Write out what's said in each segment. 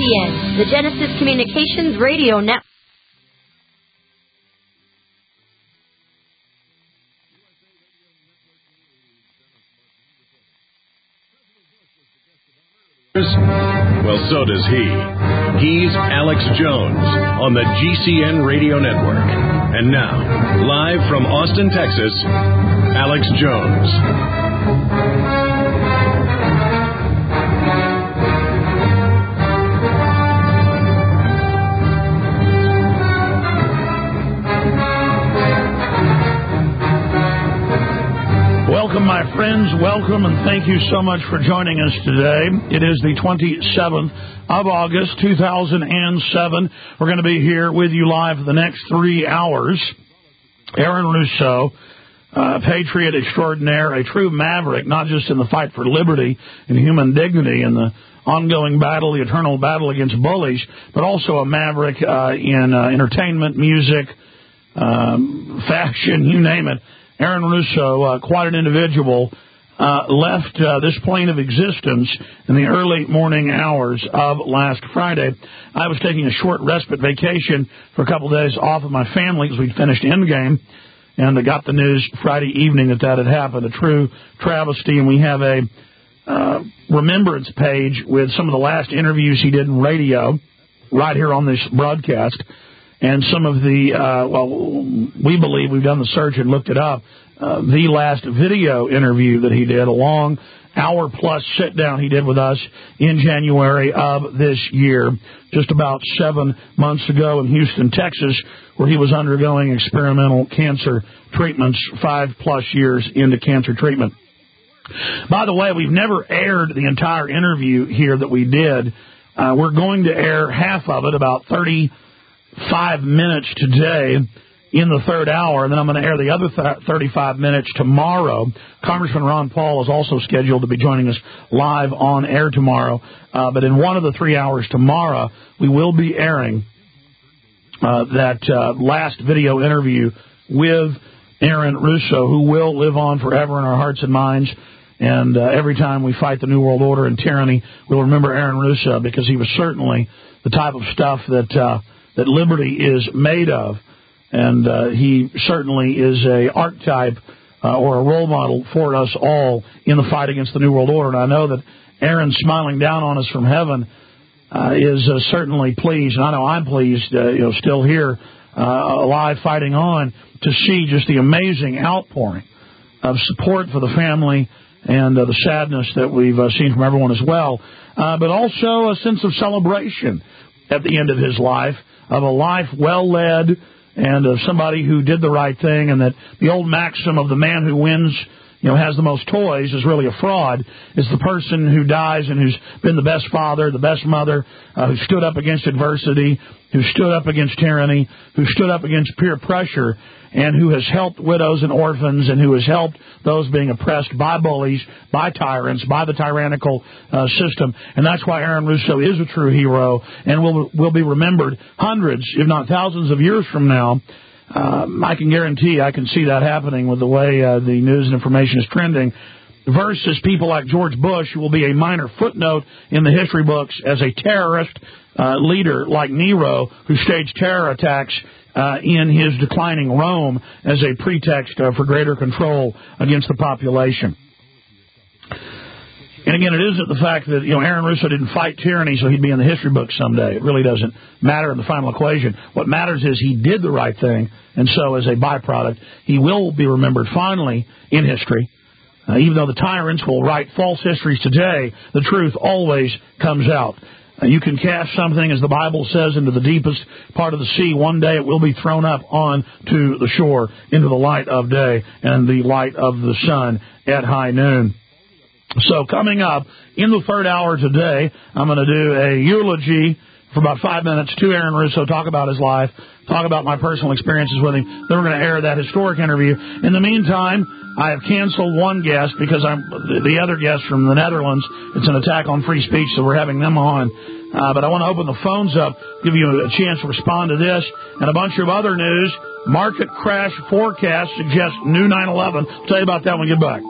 GCN, the Genesis Communications Radio Network. Well, so does he. He's Alex Jones on the GCN Radio Network. And now, live from Austin, Texas, Alex Jones. Welcome, my friends. Welcome, and thank you so much for joining us today. It is the 27th of August, 2007. We're going to be here with you live for the next 3 hours. Aaron Russo, patriot extraordinaire, a true maverick, not just in the fight for liberty and human dignity and the ongoing battle, the eternal battle against bullies, but also a maverick in entertainment, music, fashion, you name it. Aaron Russo, quite an individual, left this plane of existence in the early morning hours of last Friday. I was taking a short respite vacation for a couple of days off of my family because we'd finished Endgame, and I got the news Friday evening that had happened, a true travesty, and we have a remembrance page with some of the last interviews he did in radio right here on this broadcast. And some of the, we believe we've done the search and looked it up, the last video interview that he did, a long hour-plus sit-down he did with us in January of this year, just about 7 months ago in Houston, Texas, where he was undergoing experimental cancer treatments, 5+ years into cancer treatment. By the way, we've never aired the entire interview here that we did. We're going to air half of it, about 35 minutes today in the third hour, and then I'm going to air the other 35 minutes tomorrow. Congressman Ron Paul is also scheduled to be joining us live on air tomorrow, but in one of the 3 hours tomorrow, we will be airing that last video interview with Aaron Russo, who will live on forever in our hearts and minds. And every time we fight the New World Order and tyranny, we'll remember Aaron Russo, because he was certainly the type of stuff that liberty is made of, and he certainly is a archetype or a role model for us all in the fight against the New World Order. And I know that Aaron, smiling down on us from heaven, is certainly pleased, and I know I'm pleased, still here, alive, fighting on, to see just the amazing outpouring of support for the family and the sadness that we've seen from everyone as well, but also a sense of celebration at the end of his life, of a life well led, and of somebody who did the right thing, and that the old maxim of the man who wins, has the most toys is really a fraud. It's the person who dies and who's been the best father, the best mother, who stood up against adversity, who stood up against tyranny, who stood up against peer pressure, and who has helped widows and orphans, and who has helped those being oppressed by bullies, by tyrants, by the tyrannical system. And that's why Aaron Russo is a true hero and will be remembered hundreds, if not thousands of years from now. I can guarantee I can see that happening with the way the news and information is trending, versus people like George Bush, who will be a minor footnote in the history books as a terrorist leader like Nero, who staged terror attacks in his declining Rome as a pretext for greater control against the population. And again, it isn't the fact that, Aaron Russo didn't fight tyranny so he'd be in the history books someday. It really doesn't matter in the final equation. What matters is he did the right thing, and so as a byproduct, he will be remembered finally in history. Even though the tyrants will write false histories today, the truth always comes out. You can cast something, as the Bible says, into the deepest part of the sea. One day it will be thrown up onto the shore, into the light of day and the light of the sun at high noon. So coming up in the third hour today, I'm going to do a eulogy for about 5 minutes to Aaron Russo, talk about his life, talk about my personal experiences with him. Then we're going to air that historic interview. In the meantime, I have canceled one guest because the other guest from the Netherlands, it's an attack on free speech, so we're having them on. But I want to open the phones up, give you a chance to respond to this and a bunch of other news. Market crash forecast suggests new 9/11. I'll tell you about that when we get back.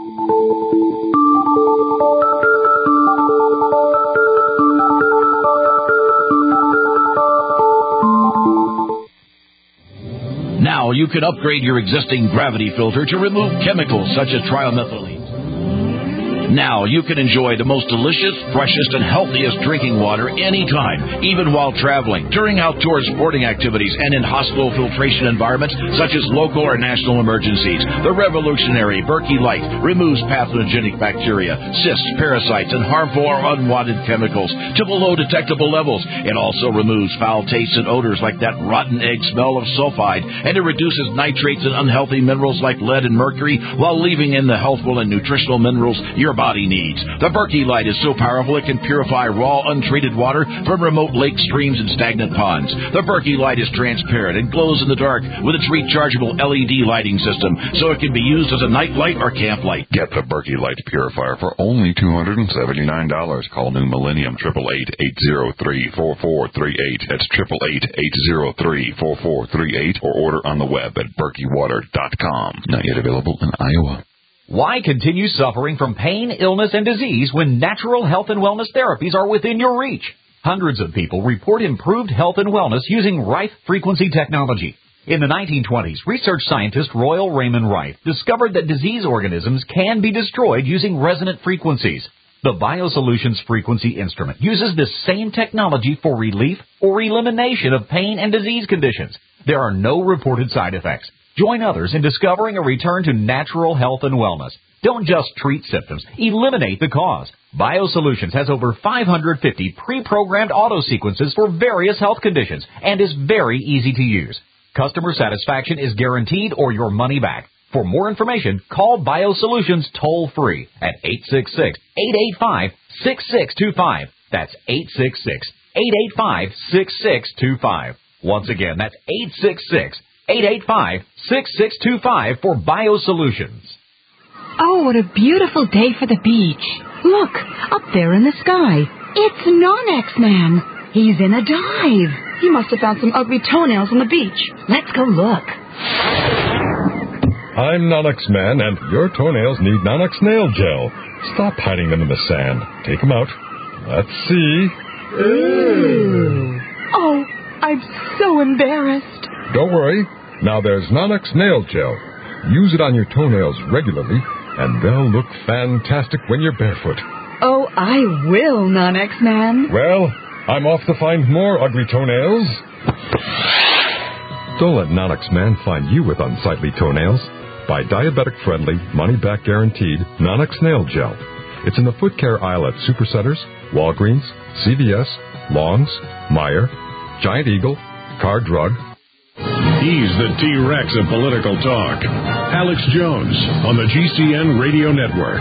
Now you can upgrade your existing gravity filter to remove chemicals such as trimethylamine. Now you can enjoy the most delicious, freshest, and healthiest drinking water anytime, even while traveling, during outdoor sporting activities, and in hospital filtration environments such as local or national emergencies. The revolutionary Berkey Light removes pathogenic bacteria, cysts, parasites, and harmful or unwanted chemicals to below detectable levels. It also removes foul tastes and odors like that rotten egg smell of sulfide, and it reduces nitrates and unhealthy minerals like lead and mercury while leaving in the healthful and nutritional minerals your body needs. The Berkey Light is so powerful it can purify raw, untreated water from remote lakes, streams, and stagnant ponds. The Berkey Light is transparent and glows in the dark with its rechargeable LED lighting system, so it can be used as a night light or camp light. Get the Berkey Light Purifier for only $279. Call New Millennium 888-803-4438. That's 888-803-4438, or order on the web at berkeywater.com. Not yet available in Iowa. Why continue suffering from pain, illness, and disease when natural health and wellness therapies are within your reach? Hundreds of people report improved health and wellness using Rife frequency technology. In the 1920s, research scientist Royal Raymond Rife discovered that disease organisms can be destroyed using resonant frequencies. The BioSolutions frequency instrument uses this same technology for relief or elimination of pain and disease conditions. There are no reported side effects. Join others in discovering a return to natural health and wellness. Don't just treat symptoms, eliminate the cause. BioSolutions has over 550 pre-programmed auto sequences for various health conditions and is very easy to use. Customer satisfaction is guaranteed or your money back. For more information, call BioSolutions toll-free at 866-885-6625. That's 866-885-6625. Once again, that's 866-885-6625 for BioSolutions. Oh, what a beautiful day for the beach. Look, up there in the sky. It's Non-X Man. He's in a dive. He must have found some ugly toenails on the beach. Let's go look. I'm Non-X Man, and your toenails need Non-X Nail Gel. Stop hiding them in the sand. Take them out. Let's see. Ooh. Oh, I'm so embarrassed. Don't worry. Now there's Non-X Nail Gel. Use it on your toenails regularly, and they'll look fantastic when you're barefoot. Oh, I will, Non-X Man. Well, I'm off to find more ugly toenails. Don't let Non-X Man find you with unsightly toenails. Buy diabetic-friendly, money-back guaranteed Non-X Nail Gel. It's in the foot care aisle at Supercenters, Walgreens, CVS, Long's, Meijer, Giant Eagle, Car Drug. He's the T-Rex of political talk. Alex Jones on the GCN Radio Network.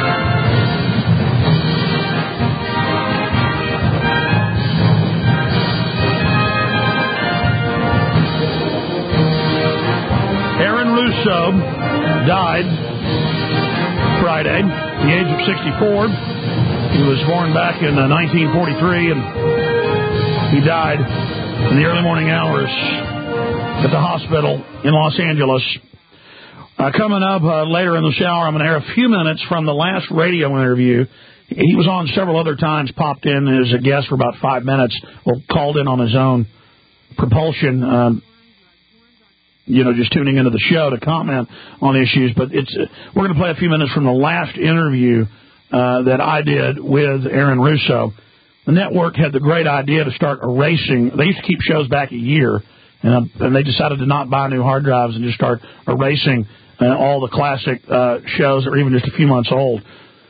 Aaron Russo died Friday at the age of 64. He was born back in 1943, and he died in the early morning hours at the hospital in Los Angeles. Coming up later in the hour, I'm going to air a few minutes from the last radio interview. He was on several other times, popped in as a guest for about 5 minutes, or called in on his own propulsion, just tuning into the show to comment on issues. But we're going to play a few minutes from the last interview that I did with Aaron Russo. The network had the great idea to start erasing. They used to keep shows back a year, and they decided to not buy new hard drives and just start erasing all the classic shows that are even just a few months old.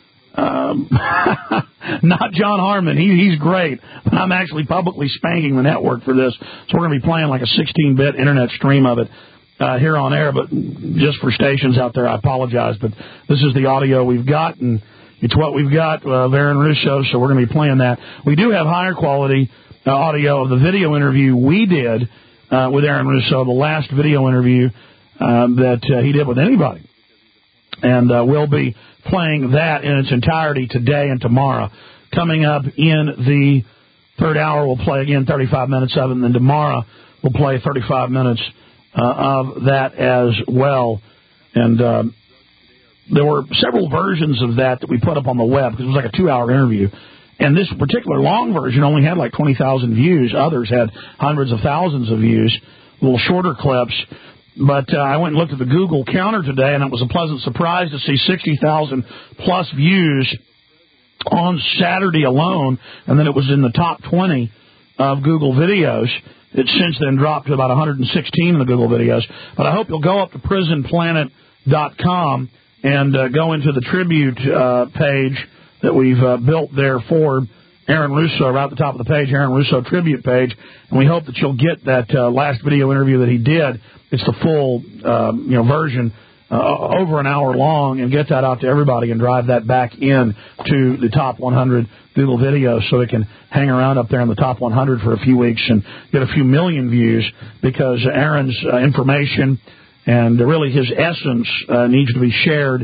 Not John Harmon. He's great. But I'm actually publicly spanking the network for this. So we're going to be playing like a 16-bit internet stream of it here on air. But just for stations out there, I apologize. But this is the audio we've got, and it's what we've got of Aaron Russo, so we're going to be playing that. We do have higher quality audio of the video interview we did with Aaron Russo, the last video interview that he did with anybody. And we'll be playing that in its entirety today and tomorrow. Coming up in the third hour, we'll play again 35 minutes of it, and then tomorrow we'll play 35 minutes of that as well. And there were several versions of that we put up on the web, because it was like a 2-hour interview. And this particular long version only had like 20,000 views. Others had hundreds of thousands of views, little shorter clips. But I went and looked at the Google counter today, and it was a pleasant surprise to see 60,000 plus views on Saturday alone, and then it was in the top 20 of Google videos. It's since then dropped to about 116 in the Google videos. But I hope you'll go up to prisonplanet.com and go into the tribute page that we've built there for Aaron Russo, right at the top of the page, Aaron Russo tribute page, and we hope that you'll get that last video interview that he did. It's the full version, over an hour long, and get that out to everybody and drive that back in to the top 100 Google videos so it can hang around up there in the top 100 for a few weeks and get a few million views, because Aaron's information and really his essence needs to be shared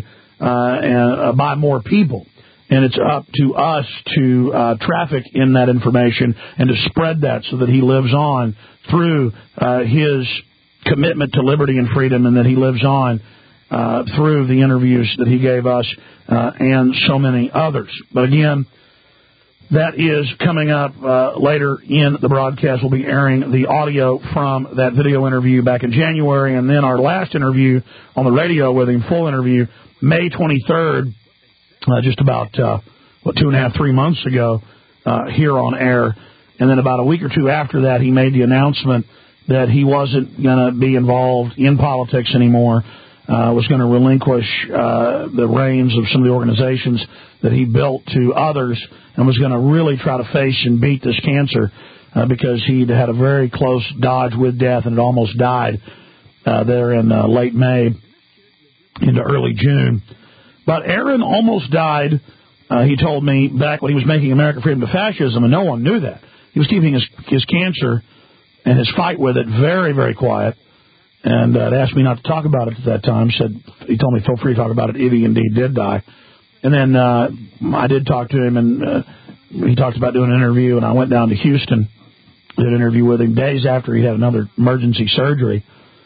by more people. And it's up to us to traffic in that information and to spread that so that he lives on through his commitment to liberty and freedom, and that he lives on through the interviews that he gave us and so many others. But again, that is coming up later in the broadcast. We'll be airing the audio from that video interview back in January, and then our last interview on the radio with him, full interview, May 23rd, just about 2.5, 3 months ago here on air. And then about a week or two after that, he made the announcement that he wasn't going to be involved in politics anymore, was going to relinquish the reins of some of the organizations that he built to others, and was going to really try to face and beat this cancer because he'd had a very close dodge with death and had almost died there in late May into early June. But Aaron almost died, he told me, back when he was making American Freedom to Fascism, and no one knew that. He was keeping his cancer and his fight with it very, very quiet, and asked me not to talk about it at that time. He told me, feel free to talk about it if he indeed did die. And then I did talk to him, and he talked about doing an interview, and I went down to Houston, did an interview with him days after he had another emergency surgery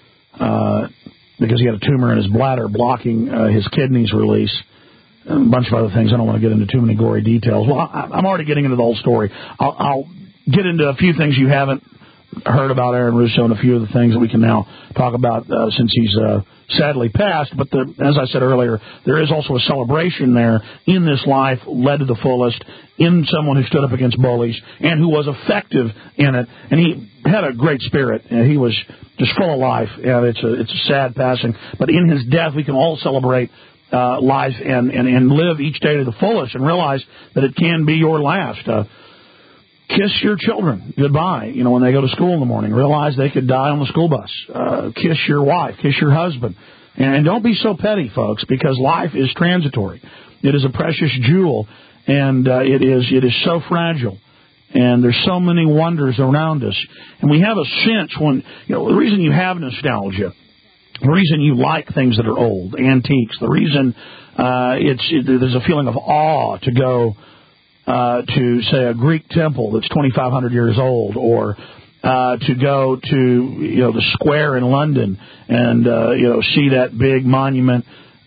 because he had a tumor in his bladder blocking his kidneys release, and a bunch of other things. I don't want to get into too many gory details. Well, I'm already getting into the whole story. I'll get into a few things you haven't heard about Aaron Russo, and a few of the things that we can now talk about since he's sadly passed. But as I said earlier, there is also a celebration there in this life led to the fullest, in someone who stood up against bullies and who was effective in it. And he had a great spirit, and he was just full of life. And it's a sad passing. But in his death, we can all celebrate life and live each day to the fullest and realize that it can be your last. Kiss your children goodbye, when they go to school in the morning. Realize they could die on the school bus. Kiss your wife. Kiss your husband. And don't be so petty, folks, because life is transitory. It is a precious jewel, and it is so fragile. And there's so many wonders around us. And we have a sense when, the reason you have nostalgia, the reason you like things that are old, antiques, the reason there's a feeling of awe to go to, say, a Greek temple that's 2,500 years old, or to go to, the square in London and, see that big monument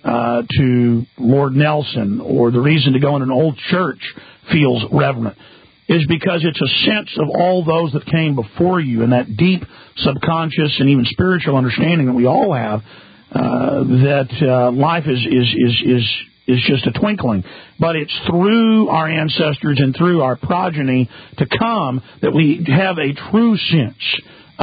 to Lord Nelson, or the reason to go in an old church feels reverent, is because it's a sense of all those that came before you, and that deep subconscious and even spiritual understanding that we all have, that life is just a twinkling. But it's through our ancestors and through our progeny to come that we have a true sense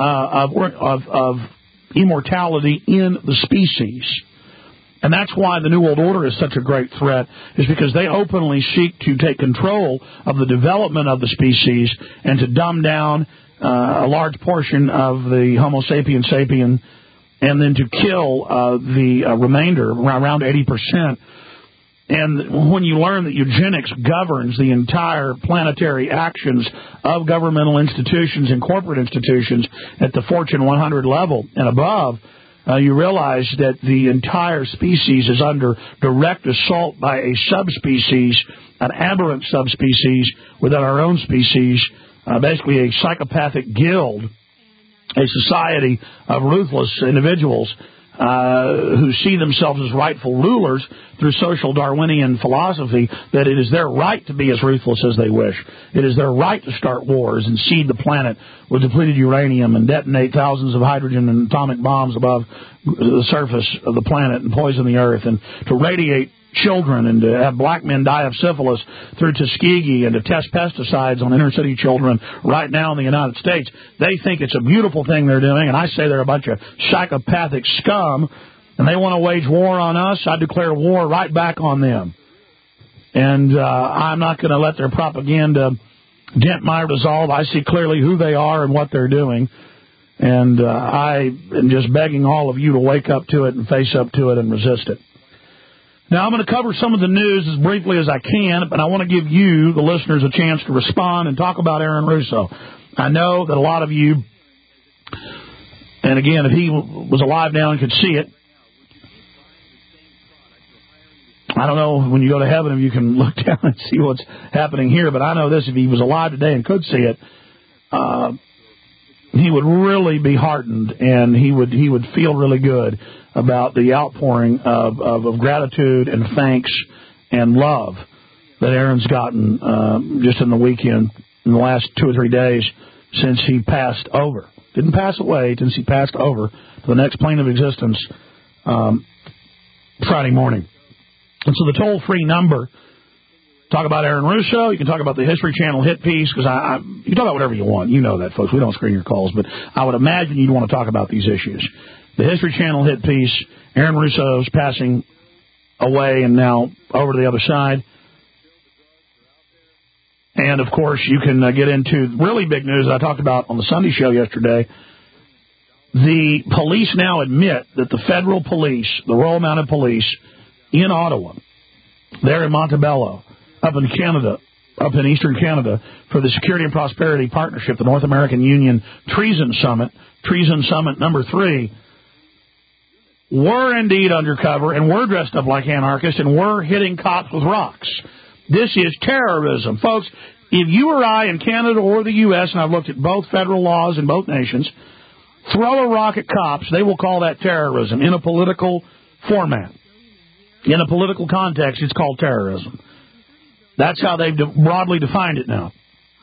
of immortality in the species. And that's why the New World Order is such a great threat, is because they openly seek to take control of the development of the species and to dumb down a large portion of the Homo sapien sapien, and then to kill the remainder, around 80%. And when you learn that eugenics governs the entire planetary actions of governmental institutions and corporate institutions at the Fortune 100 level and above, you realize that the entire species is under direct assault by a subspecies, an aberrant subspecies within our own species, basically a psychopathic guild, a society of ruthless individuals who see themselves as rightful rulers through social Darwinian philosophy, that it is their right to be as ruthless as they wish. It is their right to start wars and seed the planet with depleted uranium and detonate thousands of hydrogen and atomic bombs above the surface of the planet and poison the earth, and to radiate children and to have black men die of syphilis through Tuskegee, and to test pesticides on inner city children right now in the United States. They think it's a beautiful thing they're doing, and I say they're a bunch of psychopathic scum, and they want to wage war on us. I declare war right back on them. And I'm not going to let their propaganda dent my resolve. I see clearly who they are and what they're doing. And I am just begging all of you to wake up to it and face up to it and resist it. Now, I'm going to cover some of the news as briefly as I can, but I want to give you, the listeners, a chance to respond and talk about Aaron Russo. I know that a lot of you, and again, if he was alive now and could see it, I don't know when you go to heaven if you can look down and see what's happening here, but I know this, if he was alive today and could see it, he would really be heartened, and he would feel really good about the outpouring of gratitude and thanks and love that Aaron's gotten just in the weekend, in the last 2 or 3 days since he passed over. Didn't pass away, since he passed over to the next plane of existence Friday morning. And so the toll-free number, talk about Aaron Russo, you can talk about the History Channel hit piece, because you can talk about whatever you want. You know that, folks. We don't screen your calls, but I would imagine you'd want to talk about these issues. The History Channel hit piece, Aaron Russo's passing away and now over to the other side. And, of course, you can get into really big news that I talked about on the Sunday show yesterday. The police now admit that the federal police, the Royal Mounted Police in Ottawa, there in Montebello, up in Canada, up in eastern Canada, for the Security and Prosperity Partnership, the North American Union Treason Summit number 3, were indeed undercover and were dressed up like anarchists and were hitting cops with rocks. This is terrorism. Folks, if you or I in Canada or the U.S., and I've looked at both federal laws in both nations, throw a rock at cops, they will call that terrorism in a political format. In a political context, it's called terrorism. That's how they've broadly defined it now.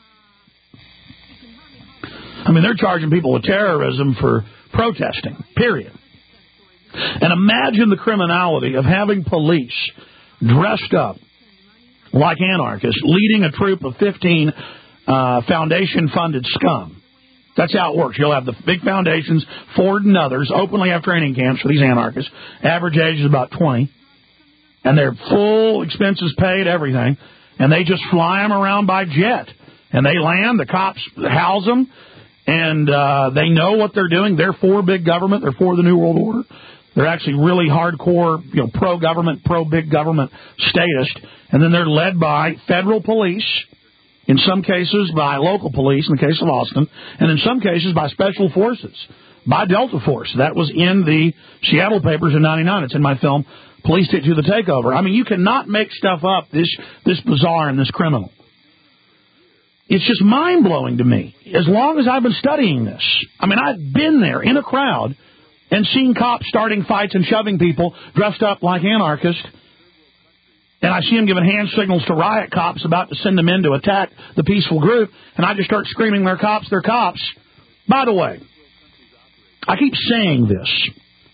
I mean, they're charging people with terrorism for protesting, period. And imagine the criminality of having police dressed up like anarchists leading a troop of 15 foundation-funded scum. That's how it works. You'll have the big foundations, Ford and others, openly have training camps for these anarchists. Average age is about 20. And they're full, expenses paid, everything. And they just fly them around by jet. And they land, the cops house them, and they know what they're doing. They're for big government. They're for the New World Order. They're actually really hardcore, pro-government, pro-big government statist. And then they're led by federal police, in some cases by local police, in the case of Austin, and in some cases by special forces, by Delta Force. That was in the Seattle papers in '99. It's in my film, Police Stick to the Takeover. I mean, you cannot make stuff up this bizarre and this criminal. It's just mind-blowing to me. As long as I've been studying this, I mean, I've been there in a crowd and seen cops starting fights and shoving people dressed up like anarchists. And I see them giving hand signals to riot cops about to send them in to attack the peaceful group. And I just start screaming, they're cops, they're cops. By the way, I keep saying this.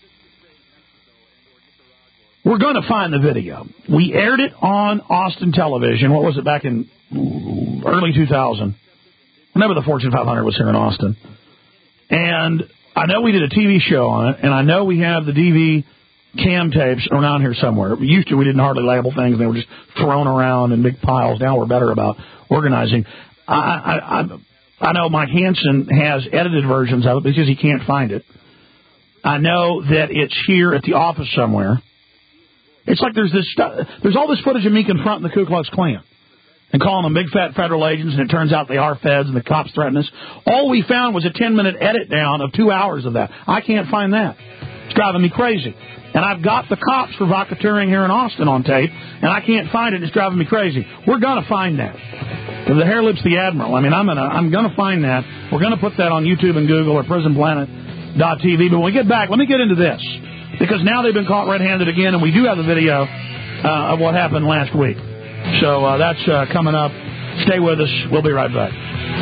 We're going to find the video. We aired it on Austin television. What was it, back in early 2000? Whenever the Fortune 500 was here in Austin. And I know we did a TV show on it, and I know we have the DV cam tapes around here somewhere. Used to, we didn't hardly label things. They were just thrown around in big piles. Now we're better about organizing. I know Mike Hansen has edited versions of it because he can't find it. I know that it's here at the office somewhere. It's like there's this stuff. There's all this footage of me confronting the Ku Klux Klan and calling them big fat federal agents, and it turns out they are feds and the cops threaten us. All we found was a 10-minute edit down of 2 hours of that. I can't find that. It's driving me crazy. And I've got the cops for racketeering here in Austin on tape, and I can't find it. It's driving me crazy. We're going to find that. The Hair Lips the Admiral. I mean, I'm going to find that. We're going to put that on YouTube and Google or PrisonPlanet.tv. But when we get back, let me get into this. because now they've been caught red-handed again, and we do have the video of what happened last week. So that's coming up. Stay with us. We'll be right back.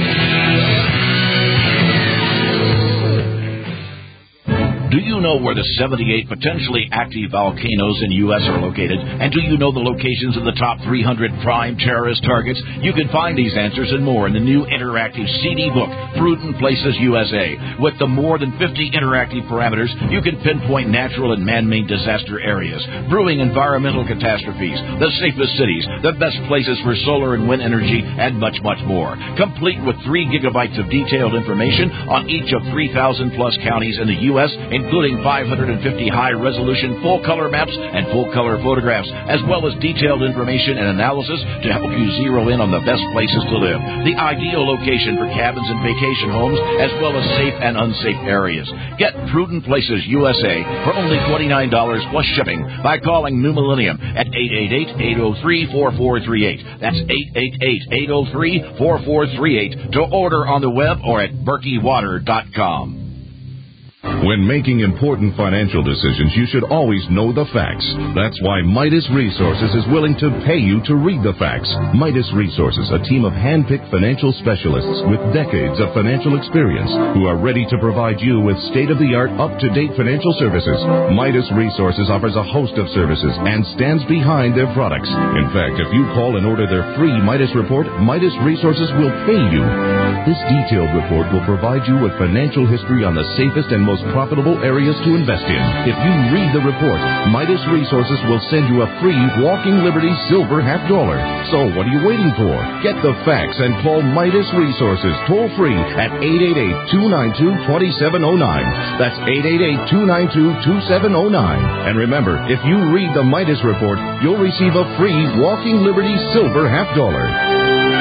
Do you know where the 78 potentially active volcanoes in U.S. are located? And do you know the locations of the top 300 prime terrorist targets? You can find these answers and more in the new interactive CD book, Prudent Places USA. With the more than 50 interactive parameters, you can pinpoint natural and man-made disaster areas, brewing environmental catastrophes, the safest cities, the best places for solar and wind energy, and much, much more. Complete with 3 gigabytes of detailed information on each of 3,000-plus counties in the U.S., including 550 high-resolution full-color maps and full-color photographs, as well as detailed information and analysis to help you zero in on the best places to live, the ideal location for cabins and vacation homes, as well as safe and unsafe areas. Get Prudent Places USA for only $29 plus shipping by calling New Millennium at 888-803-4438. That's 888-803-4438 to order on the web or at berkeywater.com. When making important financial decisions, you should always know the facts. That's why Midas Resources is willing to pay you to read the facts. Midas Resources, a team of hand-picked financial specialists with decades of financial experience who are ready to provide you with state-of-the-art, up-to-date financial services. Midas Resources offers a host of services and stands behind their products. In fact, if you call and order their free Midas report, Midas Resources will pay you. This detailed report will provide you with financial history on the safest and most profitable areas to invest in. If you read the report, Midas Resources will send you a free Walking Liberty silver $50. So what are you waiting for? Get the facts and call Midas Resources toll free at 888-292-2709. That's 888-292-2709. And remember, if you read the Midas report, you'll receive a free Walking Liberty silver $50.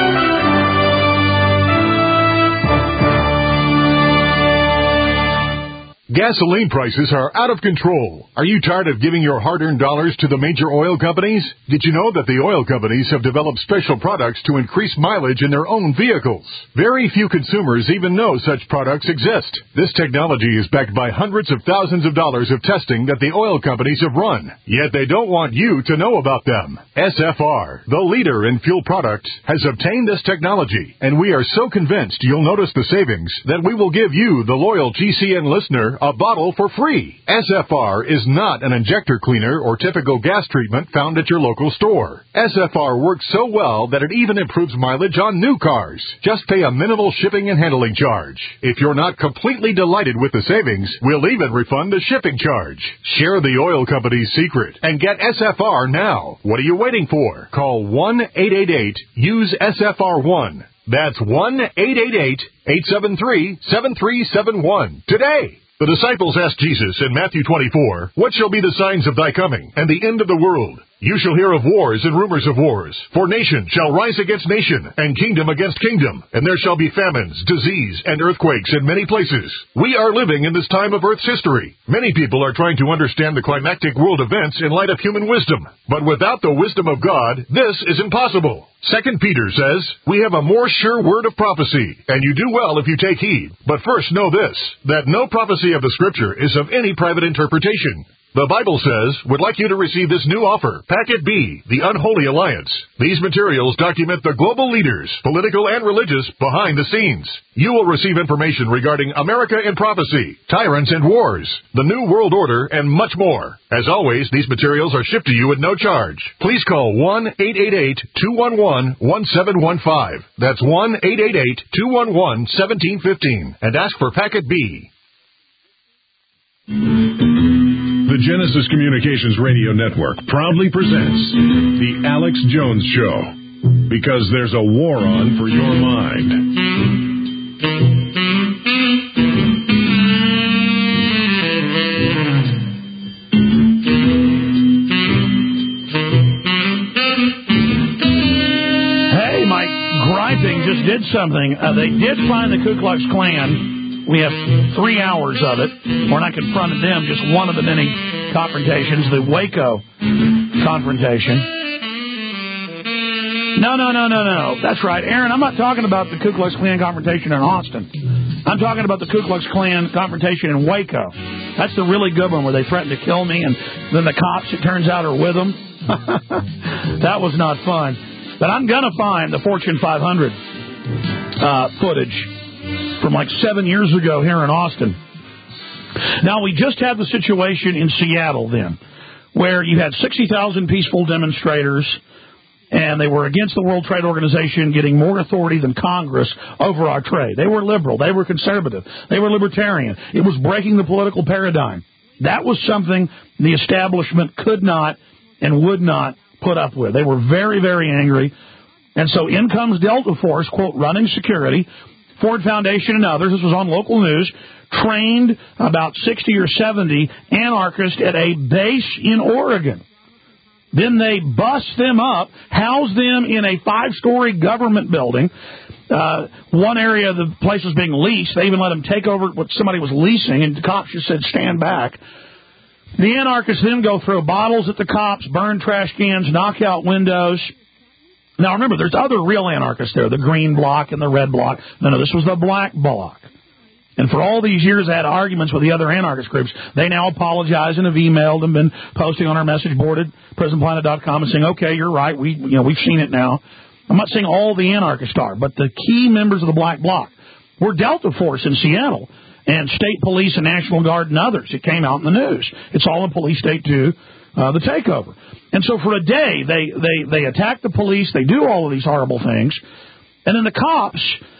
Gasoline prices are out of control. Are you tired of giving your hard-earned dollars to the major oil companies? Did you know that the oil companies have developed special products to increase mileage in their own vehicles? Very few consumers even know such products exist. This technology is backed by hundreds of thousands of dollars of testing that the oil companies have run. Yet they don't want you to know about them. SFR, the leader in fuel products, has obtained this technology, and we are so convinced you'll notice the savings that we will give you, the loyal GCN listener, a bottle for free. SFR is not an injector cleaner or typical gas treatment found at your local store. SFR works so well that it even improves mileage on new cars. Just pay a minimal shipping and handling charge. If you're not completely delighted with the savings, we'll even refund the shipping charge. Share the oil company's secret and get SFR now. What are you waiting for? Call 1-888-USE-SFR1. That's 1-888-873-7371 today. The disciples asked Jesus in Matthew 24, "What shall be the signs of thy coming and the end of the world? You shall hear of wars and rumors of wars. For nation shall rise against nation, and kingdom against kingdom. And there shall be famines, disease, and earthquakes in many places." We are living in this time of Earth's history. Many people are trying to understand the climactic world events in light of human wisdom. But without the wisdom of God, this is impossible. 2 Peter says, "We have a more sure word of prophecy, and you do well if you take heed. But first know this, that no prophecy of the Scripture is of any private interpretation." The Bible says, "Would like you to receive this new offer, Packet B, the Unholy Alliance." These materials document the global leaders, political and religious, behind the scenes. You will receive information regarding America in prophecy, tyrants and wars, the New World Order, and much more. As always, these materials are shipped to you at no charge. Please call 1-888-211-1715. That's 1-888-211-1715 and ask for Packet B. The Genesis Communications Radio Network proudly presents The Alex Jones Show, because there's a war on for your mind. Hey, my griping just did something. They did find the Ku Klux Klan. We have 3 hours of it when I confronted them, just one of the many confrontations, the Waco confrontation. No. That's right, Aaron, I'm not talking about the Ku Klux Klan confrontation in Austin. I'm talking about the Ku Klux Klan confrontation in Waco. That's the really good one where they threatened to kill me, and then the cops, it turns out, are with them. That was not fun. But I'm going to find the Fortune 500 footage from like 7 years ago here in Austin. Now, we just had the situation in Seattle then, where you had 60,000 peaceful demonstrators, and they were against the World Trade Organization getting more authority than Congress over our trade. They were liberal. They were conservative. They were libertarian. It was breaking the political paradigm. That was something the establishment could not and would not put up with. They were very, very angry. And so in comes Delta Force, quote, running security, Ford Foundation and others. This was on local news. Trained about 60 or 70 anarchists at a base in Oregon. Then they bust them up, house them in a 5-story government building. One area of the place was being leased. They even let them take over what somebody was leasing, and the cops just said, stand back. The anarchists then go throw bottles at the cops, burn trash cans, knock out windows. Now, remember, there's other real anarchists there, the green bloc and the red bloc. No, this was the black bloc. And for all these years, I had arguments with the other anarchist groups. They now apologize and have emailed and been posting on our message board at PrisonPlanet.com and saying, okay, you're right, we've seen it now. I'm not saying all the anarchists are, but the key members of the Black Bloc were Delta Force in Seattle and state police and National Guard and others. It came out in the news. It's all in Police State 2, the takeover. And so for a day, they attack the police. They do all of these horrible things. And then the cops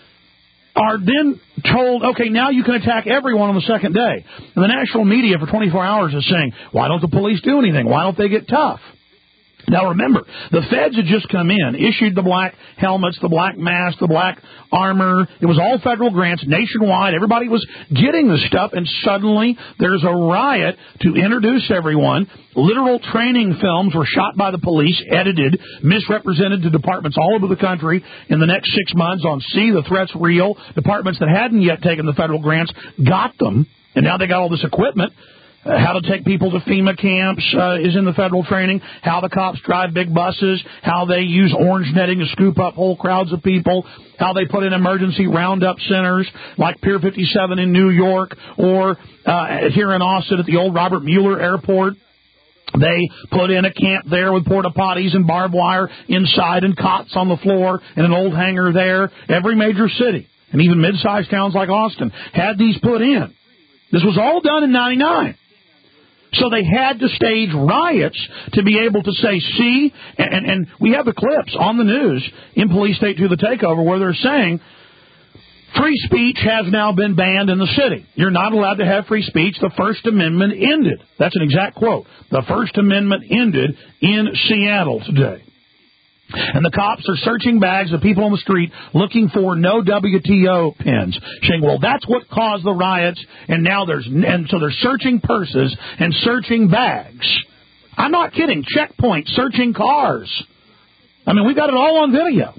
are then told, okay, now you can attack everyone on the second day. And the national media for 24 hours is saying, why don't the police do anything? Why don't they get tough? Now, remember, the feds had just come in, issued the black helmets, the black masks, the black armor. It was all federal grants nationwide. Everybody was getting this stuff, and suddenly there's a riot to introduce everyone. Literal training films were shot by the police, edited, misrepresented to departments all over the country in the next 6 months on See the Threat's Real. Departments that hadn't yet taken the federal grants got them, and now they got all this equipment. How to take people to FEMA camps is in the federal training. How the cops drive big buses. How they use orange netting to scoop up whole crowds of people. How they put in emergency roundup centers like Pier 57 in New York or here in Austin at the old Robert Mueller Airport. They put in a camp there with porta potties and barbed wire inside and cots on the floor and an old hangar there. Every major city and even mid-sized towns like Austin had these put in. This was all done in 99. So they had to stage riots to be able to say, see, and we have the clips on the news in Police State 2, the takeover, where they're saying free speech has now been banned in the city. You're not allowed to have free speech. The First Amendment ended. That's an exact quote. The First Amendment ended in Seattle today. And the cops are searching bags of people on the street looking for no WTO pins, saying, well, that's what caused the riots, and so they're searching purses and searching bags. I'm not kidding. Checkpoint, searching cars. I mean, we got it all on video.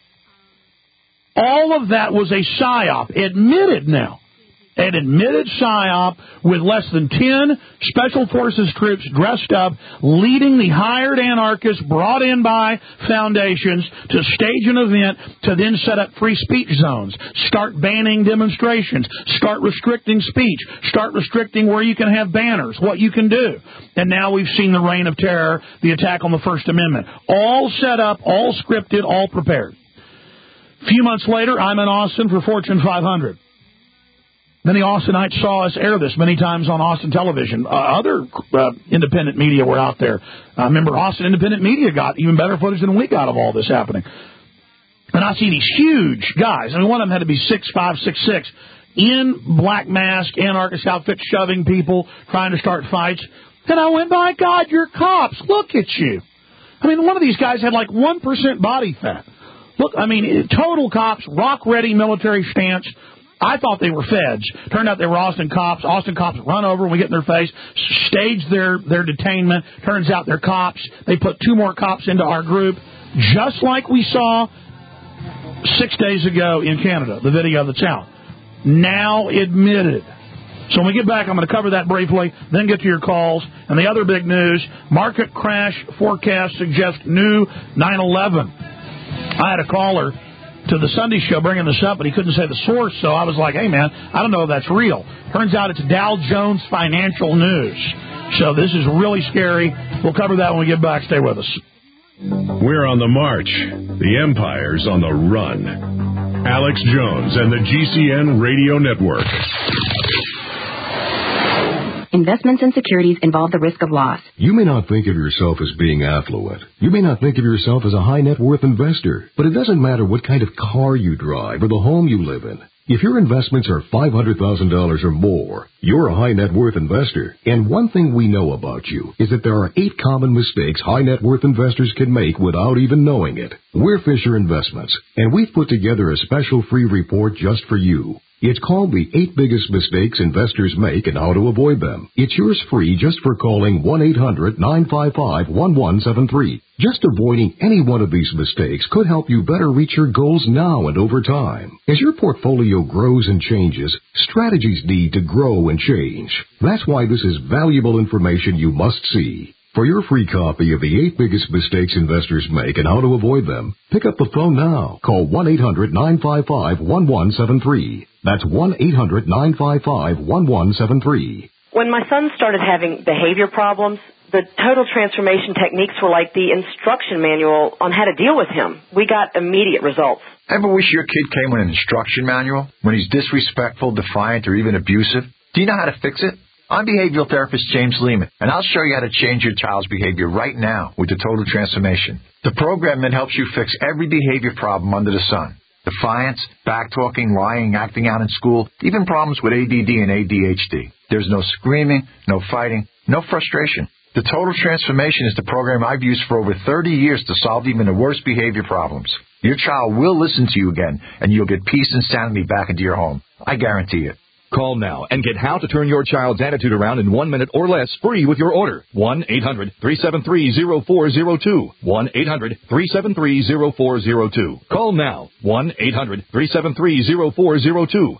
All of that was a psyop, admitted now. An admitted psyop with less than 10 Special Forces troops dressed up, leading the hired anarchists brought in by foundations to stage an event to then set up free speech zones, start banning demonstrations, start restricting speech, start restricting where you can have banners, what you can do. And now we've seen the reign of terror, the attack on the First Amendment. All set up, all scripted, all prepared. A few months later, I'm in Austin for Fortune 500. Many Austinites saw us air this many times on Austin television. Other independent media were out there. Remember, Austin Independent Media got even better footage than we got of all this happening. And I see these huge guys. I mean, one of them had to be 6'5", 6'6", in black mask, anarchist outfits, shoving people, trying to start fights. And I went, my God, you're cops. Look at you. I mean, one of these guys had like 1% body fat. Look, I mean, total cops, rock-ready military stance. I thought they were feds. Turned out they were Austin cops. Austin cops run over when we get in their face, stage their detainment. Turns out they're cops. They put 2 more cops into our group, just like we saw 6 days ago in Canada, the video that's out. Now admitted. So when we get back, I'm going to cover that briefly, then get to your calls. And the other big news, market crash forecast suggests new 9/11. I had a caller to the Sunday show bringing this up, but he couldn't say the source, so I was like, hey, man, I don't know if that's real. Turns out it's Dow Jones Financial News. So this is really scary. We'll cover that when we get back. Stay with us. We're on the march. The empire's on the run. Alex Jones and the GCN Radio Network. Investments in securities involve the risk of loss. You may not think of yourself as being affluent. You may not think of yourself as a high net worth investor. But it doesn't matter what kind of car you drive or the home you live in. If your investments are $500,000 or more, you're a high net worth investor. And one thing we know about you is that there are 8 common mistakes high net worth investors can make without even knowing it. We're Fisher Investments, and we've put together a special free report just for you. It's called the 8 Biggest Mistakes Investors Make and How to Avoid Them. It's yours free just for calling 1-800-955-1173. Just avoiding any one of these mistakes could help you better reach your goals now and over time. As your portfolio grows and changes, strategies need to grow and change. That's why this is valuable information you must see. For your free copy of the 8 Biggest Mistakes Investors Make and How to Avoid Them, pick up the phone now. Call 1-800-955-1173. That's 1-800-955-1173. When my son started having behavior problems, the total transformation techniques were like the instruction manual on how to deal with him. We got immediate results. Ever wish your kid came with an instruction manual when he's disrespectful, defiant, or even abusive? Do you know how to fix it? I'm behavioral therapist James Lehman, and I'll show you how to change your child's behavior right now with the Total Transformation. The program that helps you fix every behavior problem under the sun. Defiance, backtalking, lying, acting out in school, even problems with ADD and ADHD. There's no screaming, no fighting, no frustration. The Total Transformation is the program I've used for over 30 years to solve even the worst behavior problems. Your child will listen to you again, and you'll get peace and sanity back into your home. I guarantee it. Call now and get how to turn your child's attitude around in 1 minute or less free with your order. 1-800-373-0402. 1-800-373-0402. Call now. 1-800-373-0402.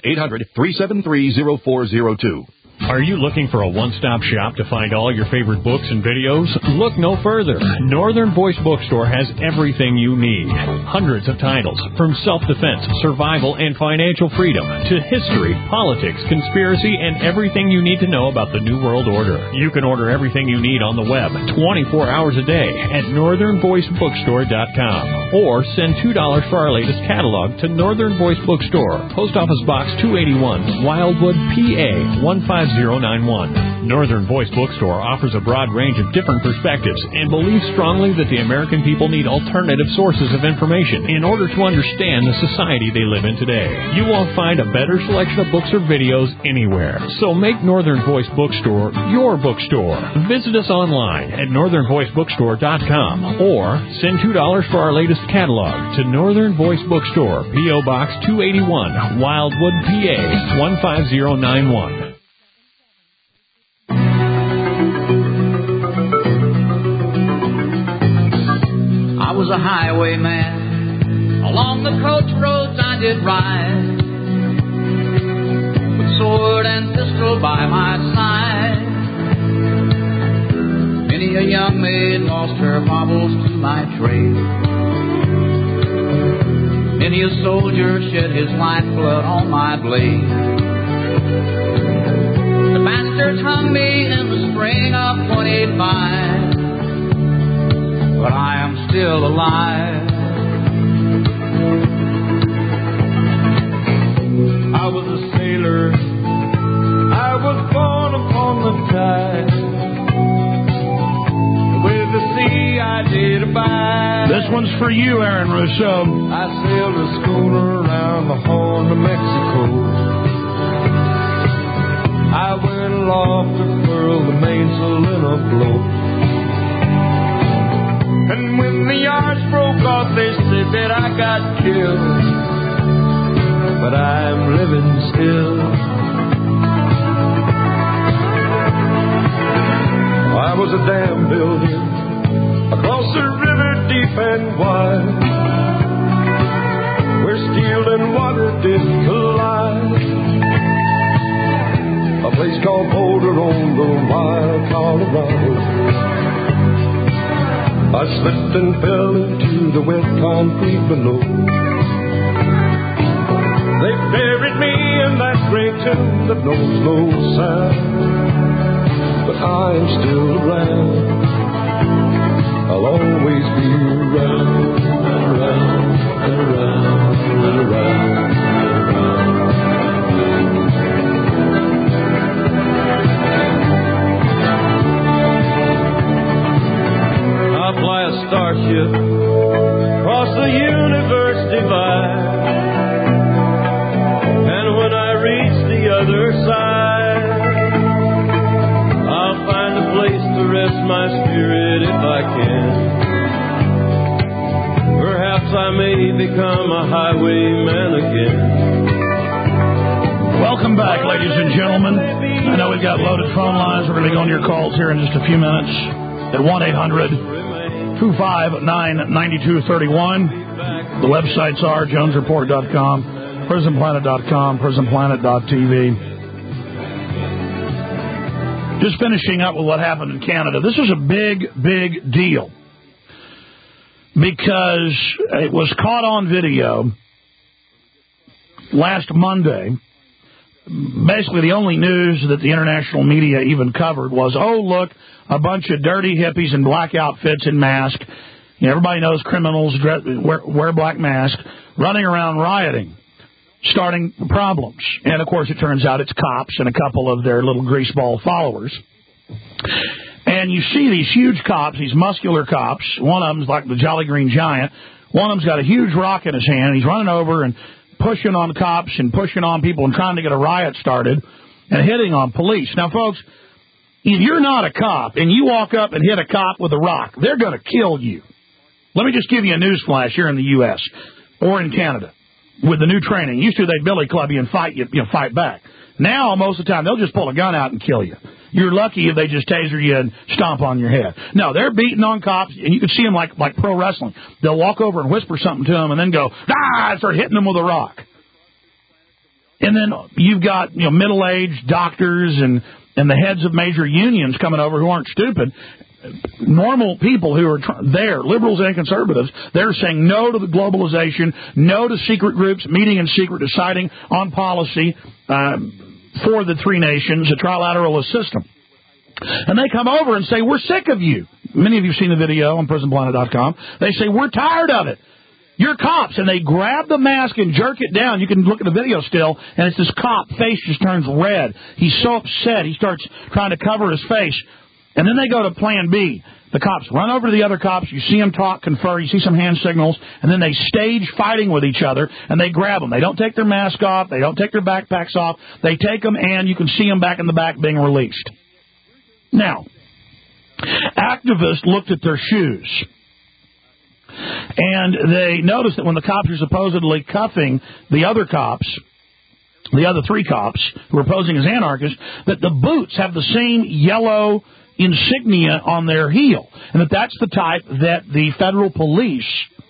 1-800-373-0402. Are you looking for a one-stop shop to find all your favorite books and videos? Look no further. Northern Voice Bookstore has everything you need. Hundreds of titles, from self-defense, survival, and financial freedom, to history, politics, conspiracy, and everything you need to know about the New World Order. You can order everything you need on the web 24 hours a day at northernvoicebookstore.com or send $2 for our latest catalog to Northern Voice Bookstore, Post Office Box 281, Wildwood, PA 15091. Northern Voice Bookstore offers a broad range of different perspectives and believes strongly that the American people need alternative sources of information in order to understand the society they live in today. You won't find a better selection of books or videos anywhere. So make Northern Voice Bookstore your bookstore. Visit us online at northernvoicebookstore.com or send $2 for our latest catalog to Northern Voice Bookstore, P.O. Box 281, Wildwood, PA 15091. I was a highwayman. Along the coach roads I did ride, with sword and pistol by my side. Many a young maid lost her baubles to my trade. Many a soldier shed his lifeblood on my blade. The bastards hung me in the spring of 25. But I am still alive. I was a sailor. I was born upon the tide. With the sea I did abide. This one's for you, Aaron Russo. I sailed a schooner around the Horn of Mexico. I went aloft to furl the mainsail in a blow. And when the yards broke off, they said that I got killed. But I'm living still. I was a dam builder across a river deep and wide, where steel and water did collide. A place called Boulder on the wild Colorado. I slipped and fell into the wet concrete below. tune that knows no sound. But I am still around. I'll always be around and around and around and around. I fly a starship across the universe divide, and when I reach the other side, I'll find a place to rest my spirit if I can. Perhaps I may become a highwayman again. Welcome back, ladies and gentlemen. I know we've got loaded phone lines. We're going to be going to your calls here in just a few minutes at 1-800-259-9231. The websites are jonesreport.com, prisonplanet.com, prisonplanet.tv. Just finishing up with what happened in Canada. This is a big, big deal because it was caught on video last Monday. Basically, the only news that the international media even covered was, oh, look, a bunch of dirty hippies in black outfits and masks. You know, everybody knows criminals wear black masks, running around rioting, starting problems. And, of course, it turns out it's cops and a couple of their little greaseball followers. And you see these huge cops, these muscular cops. One of them's like the Jolly Green Giant. One of them's got a huge rock in his hand. And he's running over and pushing on cops and pushing on people and trying to get a riot started and hitting on police. Now, folks, if you're not a cop and you walk up and hit a cop with a rock, they're going to kill you. Let me just give you a news flash here in the U.S. or in Canada with the new training. Used to, they'd billy club you and fight back. Now, most of the time, they'll just pull a gun out and kill you. You're lucky if they just taser you and stomp on your head. No, they're beating on cops, and you can see them like pro wrestling. They'll walk over and whisper something to them and then go, ah, and start hitting them with a rock. And then you've got middle-aged doctors and the heads of major unions coming over who aren't stupid. Normal people who are there, liberals and conservatives, they're saying no to the globalization, no to secret groups meeting in secret, deciding on policy for the three nations, a trilateralist system. And they come over and say, we're sick of you. Many of you have seen the video on prisonplanet.com. They say, we're tired of it. You're cops. And they grab the mask and jerk it down. You can look at the video still, and it's this cop. Face just turns red. He's so upset. He starts trying to cover his face. And then they go to plan B. The cops run over to the other cops. You see them talk, confer. You see some hand signals. And then they stage fighting with each other, and they grab them. They don't take their mask off. They don't take their backpacks off. They take them, and you can see them back in the back being released. Now, activists looked at their shoes, and they noticed that when the cops are supposedly cuffing the other cops, the other three cops who are posing as anarchists, that the boots have the same yellow insignia on their heel, and that's the type that the federal police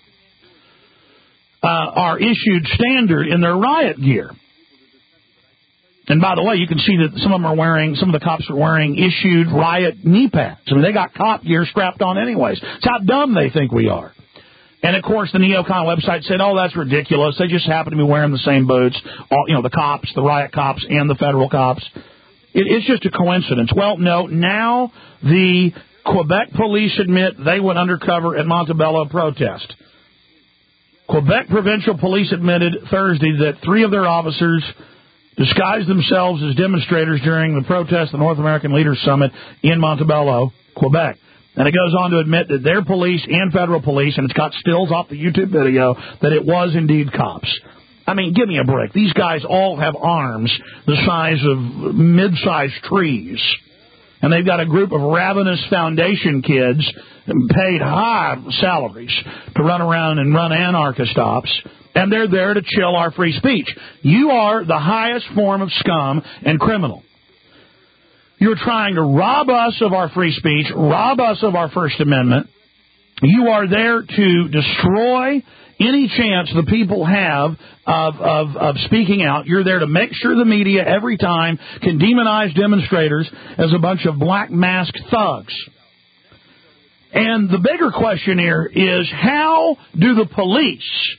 are issued standard in their riot gear. And by the way, you can see that some of the cops are wearing issued riot knee pads. I mean, they got cop gear strapped on anyways. It's how dumb they think we are. And, of course, the neocon website said, oh, that's ridiculous. They just happen to be wearing the same boots, the cops, the riot cops, and the federal cops. It's just a coincidence. Well, no, now the Quebec police admit they went undercover at Montebello protest. Quebec provincial police admitted Thursday that 3 of their officers disguised themselves as demonstrators during the protest, the North American Leaders Summit in Montebello, Quebec. And it goes on to admit that their police and federal police, and it's got stills off the YouTube video, that it was indeed cops. I mean, give me a break. These guys all have arms the size of mid-sized trees. And they've got a group of ravenous foundation kids paid high salaries to run around and run anarchist ops. And they're there to chill our free speech. You are the highest form of scum and criminal. You're trying to rob us of our free speech, rob us of our First Amendment. You are there to destroy any chance the people have of speaking out. You're there to make sure the media every time can demonize demonstrators as a bunch of black masked thugs. And the bigger question here is, how do the police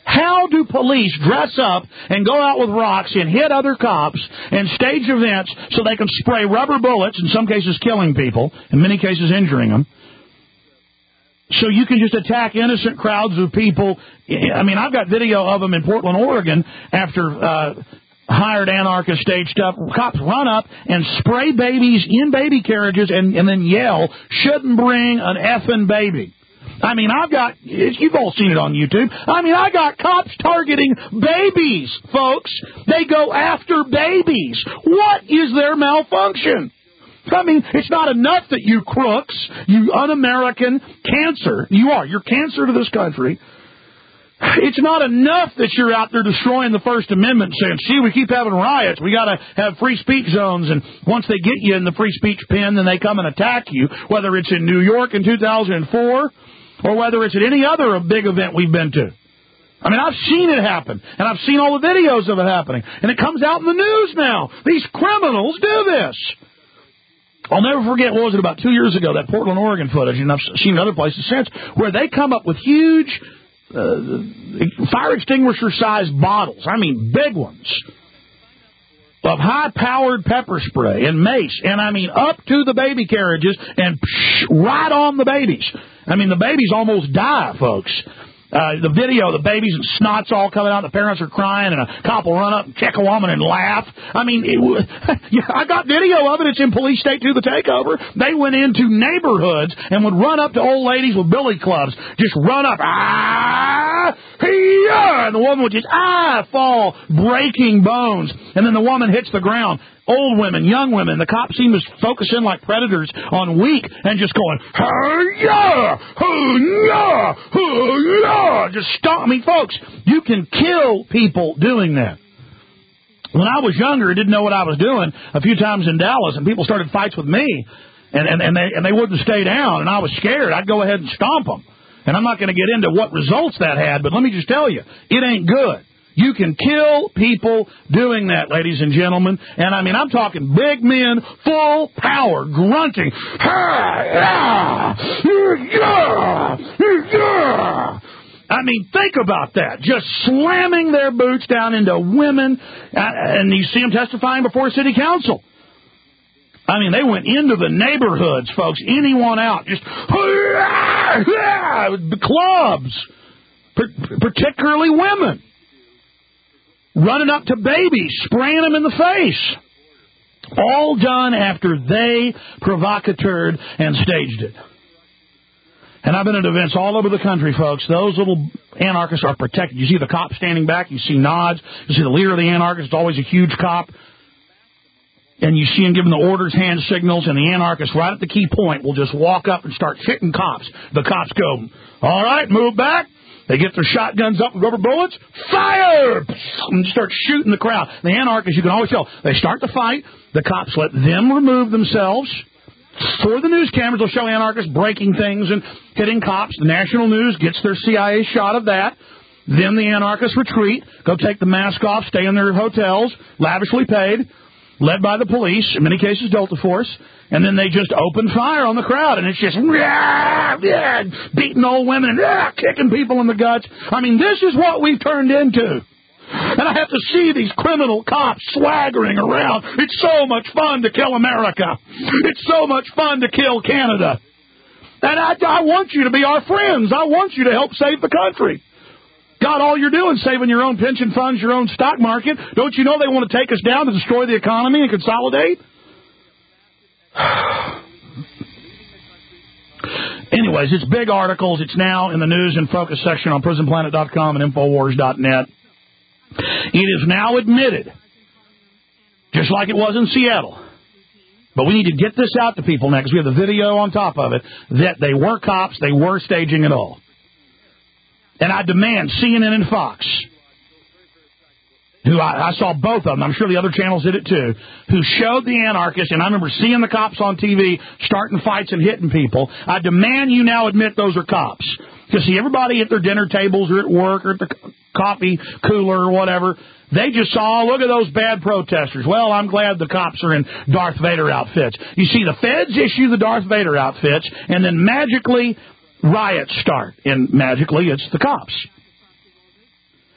How do police dress up and go out with rocks and hit other cops and stage events so they can spray rubber bullets, in some cases killing people, in many cases injuring them, so you can just attack innocent crowds of people? I mean, I've got video of them in Portland, Oregon, after hired anarchist stage stuff. Cops run up and spray babies in baby carriages and then yell, "Shouldn't bring an effing baby." I mean, you've all seen it on YouTube. I mean, I got cops targeting babies, folks. They go after babies. What is their malfunction? I mean, it's not enough that you crooks, you un-American cancer, you're cancer to this country. It's not enough that you're out there destroying the First Amendment, saying, "See, we keep having riots. We got to have free speech zones." And once they get you in the free speech pen, then they come and attack you, whether it's in New York in 2004 or whether it's at any other big event we've been to. I mean, I've seen it happen, and I've seen all the videos of it happening, and it comes out in the news now. These criminals do this. I'll never forget, what was it, about 2 years ago, that Portland, Oregon footage, and I've seen other places since, where they come up with huge fire extinguisher-sized bottles, I mean big ones, of high-powered pepper spray and mace, and I mean up to the baby carriages and right on the babies. I mean, the babies almost die, folks. The video, the babies and snot's all coming out, the parents are crying, and a cop will run up and kick a woman and laugh. I mean, I got video of it. It's in Police State 2, The Takeover. They went into neighborhoods and would run up to old ladies with billy clubs, just run up, and the woman would just, fall, breaking bones, and then the woman hits the ground. Old women, young women, the cops seem to focus in like predators on weak and just going, just stop. I mean, folks, you can kill people doing that. When I was younger, I didn't know what I was doing a few times in Dallas, and people started fights with me, and they wouldn't stay down, and I was scared. I'd go ahead and stomp them. And I'm not going to get into what results that had, but let me just tell you, it ain't good. You can kill people doing that, ladies and gentlemen. And, I mean, I'm talking big men, full power, grunting. I mean, think about that. Just slamming their boots down into women. And you see them testifying before city council. I mean, they went into the neighborhoods, folks. Anyone out. Just clubs. Particularly women. Running up to babies, spraying them in the face. All done after they provocateured and staged it. And I've been at events all over the country, folks. Those little anarchists are protected. You see the cop standing back. You see nods. You see the leader of the anarchists. It's always a huge cop. And you see him giving the orders, hand signals, and the anarchists right at the key point will just walk up and start hitting cops. The cops go, "All right, move back." They get their shotguns up with rubber bullets, fire, and start shooting the crowd. The anarchists, you can always tell, they start the fight. The cops let them remove themselves. For the news cameras, they'll show anarchists breaking things and hitting cops. The national news gets their CIA shot of that. Then the anarchists retreat, go take the mask off, stay in their hotels, lavishly paid, led by the police, in many cases Delta Force. And then they just open fire on the crowd, and it's just beating old women and kicking people in the guts. I mean, this is what we've turned into. And I have to see these criminal cops swaggering around. It's so much fun to kill America. It's so much fun to kill Canada. And I want you to be our friends. I want you to help save the country. God, all you're doing is saving your own pension funds, your own stock market. Don't you know they want to take us down to destroy the economy and consolidate? Anyways, it's big articles. It's now in the news and focus section on prisonplanet.com and Infowars.net. It is now admitted, just like it was in Seattle, but we need to get this out to people now because we have the video on top of it, that they were cops, they were staging it all. And I demand CNN and Fox, who I saw both of them, I'm sure the other channels did it too, who showed the anarchists, and I remember seeing the cops on TV starting fights and hitting people. I demand you now admit those are cops. Because see, everybody at their dinner tables or at work or at the coffee cooler or whatever, they just saw, look at those bad protesters. Well, I'm glad the cops are in Darth Vader outfits. You see, the feds issue the Darth Vader outfits, and then magically riots start. And magically, it's the cops.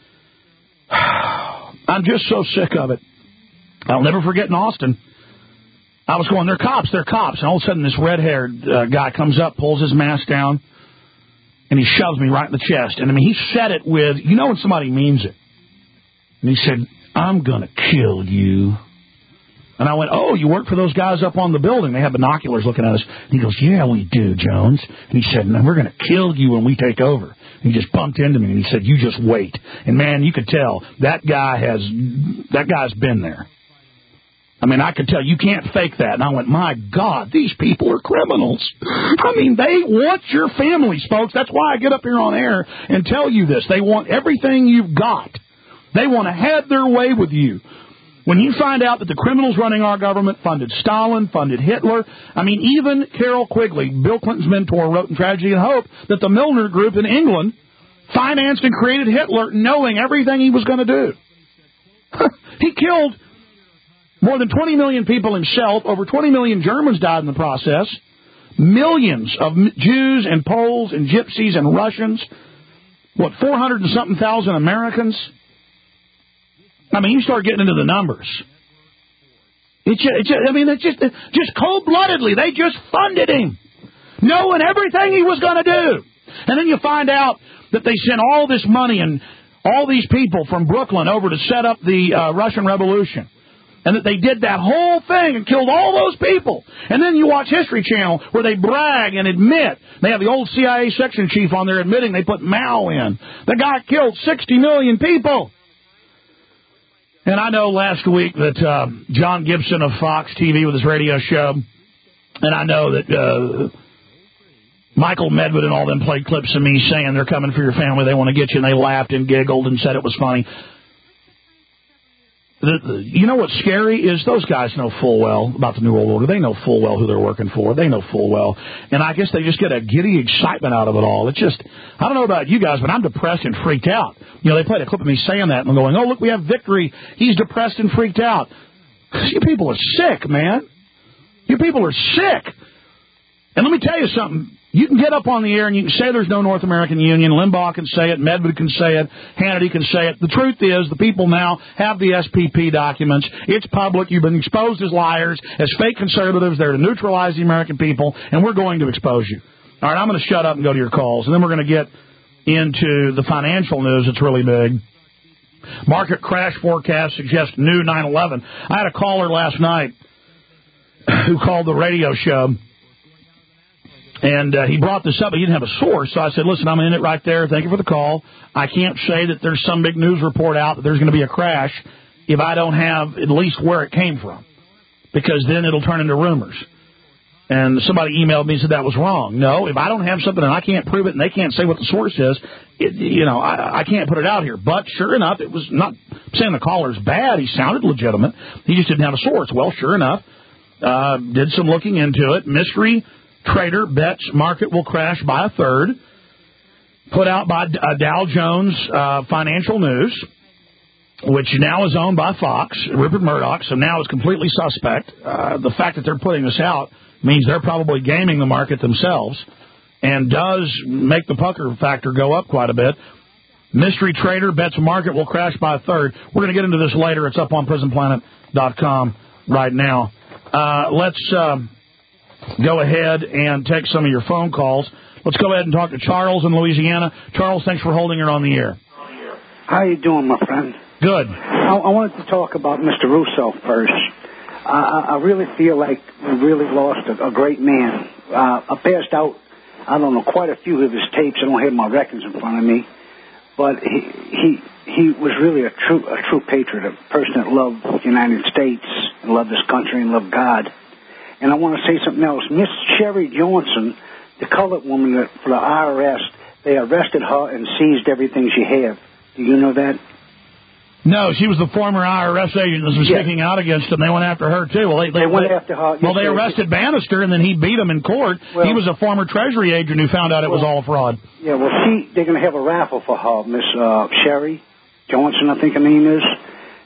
I'm just so sick of it. I'll never forget in Austin. I was going, they're cops. And all of a sudden, this red-haired guy comes up, pulls his mask down, and he shoves me right in the chest. And, I mean, he said it with, you know when somebody means it. And he said, I'm going to kill you. And I went, oh, you work for those guys up on the building. They have binoculars looking at us. And he goes, yeah, we do, Jones. And he said, no, we're going to kill you when we take over. And he just bumped into me, and he said, you just wait. And, man, you could tell that guy's been there. I mean, I could tell you can't fake that. And I went, my God, these people are criminals. I mean, they want your families, folks. That's why I get up here on air and tell you this. They want everything you've got. They want to have their way with you. When you find out that the criminals running our government funded Stalin, funded Hitler, I mean, even Carroll Quigley, Bill Clinton's mentor, wrote in Tragedy and Hope that the Milner Group in England financed and created Hitler knowing everything he was going to do. He killed more than 20 million people himself. Over 20 million Germans died in the process. Millions of Jews and Poles and Gypsies and Russians. 400 and something thousand Americans. I mean, you start getting into the numbers. Just cold-bloodedly, they just funded him, knowing everything he was going to do. And then you find out that they sent all this money and all these people from Brooklyn over to set up the Russian Revolution. And that they did that whole thing and killed all those people. And then you watch History Channel where they brag and admit. They have the old CIA section chief on there admitting they put Mao in. The guy killed 60 million people. And I know last week that John Gibson of Fox TV with his radio show, and I know that Michael Medved and all them played clips of me saying they're coming for your family, they want to get you, and they laughed and giggled and said it was funny. You know what's scary is those guys know full well about the New World Order. They know full well who they're working for. They know full well. And I guess they just get a giddy excitement out of it all. It's just, I don't know about you guys, but I'm depressed and freaked out. You know, they played a clip of me saying that, and I'm going, oh, look, we have victory. He's depressed and freaked out. You people are sick, man. You people are sick. And let me tell you something. You can get up on the air and you can say there's no North American Union. Limbaugh can say it. Medved can say it. Hannity can say it. The truth is the people now have the SPP documents. It's public. You've been exposed as liars, as fake conservatives. They're to neutralize the American people, and we're going to expose you. All right, I'm going to shut up and go to your calls, and then we're going to get into the financial news. It's really big. Market crash forecast suggests new 9/11. I had a caller last night who called the radio show. And he brought this up. He didn't have a source. So I said, listen, I'm in it right there. Thank you for the call. I can't say that there's some big news report out that there's going to be a crash if I don't have at least where it came from, because then it'll turn into rumors. And somebody emailed me and said that was wrong. No, if I don't have something and I can't prove it and they can't say what the source is, I can't put it out here. But sure enough, it was not saying the caller's bad. He sounded legitimate. He just didn't have a source. Well, sure enough, did some looking into it. Mystery trader bets market will crash by a third. Put out by Dow Jones Financial News, which now is owned by Fox, Rupert Murdoch, so now it's completely suspect. The fact that they're putting this out means they're probably gaming the market themselves and does make the pucker factor go up quite a bit. Mystery trader bets market will crash by a third. We're going to get into this later. It's up on PrisonPlanet.com right now. Let's go ahead and take some of your phone calls. Let's go ahead and talk to Charles in Louisiana. Charles, thanks for holding her on the air. How you doing, my friend? Good. I wanted to talk about Mr. Russo first. I really feel like we really lost a great man. I passed out, I don't know, quite a few of his tapes. I don't have my records in front of me. But he was really a true patriot, a person that loved the United States and loved this country and loved God. And I want to say something else. Miss Sherry Johnson, the colored woman for the IRS, they arrested her and seized everything she had. Do you know that? No, she was the former IRS agent that was speaking out against them. They went after her, too. Well, they went after her. Well, they arrested Bannister, and then he beat them in court. Well, he was a former Treasury agent who found out it was all fraud. Yeah, well, they're going to have a raffle for her, Miss Sherry Johnson, I think her name is.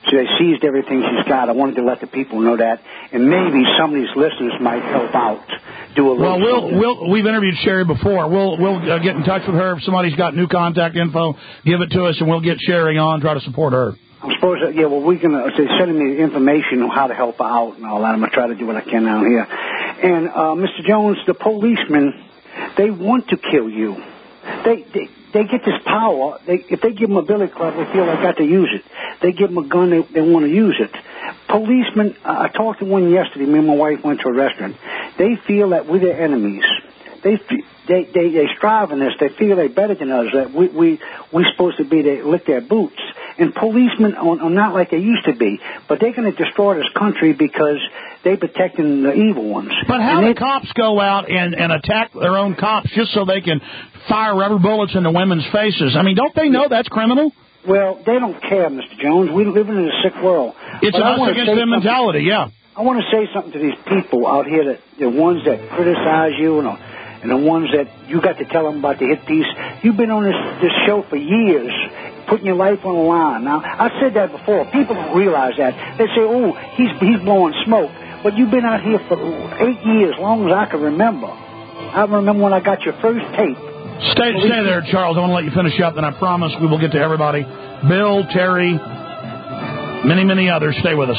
So they seized everything she's got. I wanted to let the people know that, and maybe some of these listeners might help out. Do a little. We've interviewed Sherry before. We'll get in touch with her if somebody's got new contact info. Give it to us, and we'll get Sherry on. Try to support her. I'm supposed to, yeah. Well, we can. They're sending me information on how to help out and all that. I'm gonna try to do what I can down here. And Mr. Jones, the policemen, they want to kill you. They get this power. If they give them a billy club, they feel like got to use it. They give them a gun, they want to use it. Policemen, I talked to one yesterday. Me and my wife went to a restaurant. They feel that we're their enemies. They strive in this. They feel they're better than us. That we're supposed to be they lick their boots. And policemen are not like they used to be. But they're going to destroy this country because they're protecting the evil ones. But how do cops go out and attack their own cops just so they can fire rubber bullets into women's faces? I mean, don't they know that's criminal? Well, they don't care, Mr. Jones. We live in a sick world. It's us against them mentality, yeah. I want to say something to these people out here, that the ones that criticize you and the ones that you got to tell them about the hit piece. You've been on this show for years, putting your life on the line. Now, I've said that before. People don't realize that. They say, oh, he's blowing smoke. But you've been out here for 8 years, long as I can remember. I remember when I got your first tape. Stay there, Charles. I want to let you finish up, and I promise we will get to everybody. Bill, Terry, many, many others. Stay with us.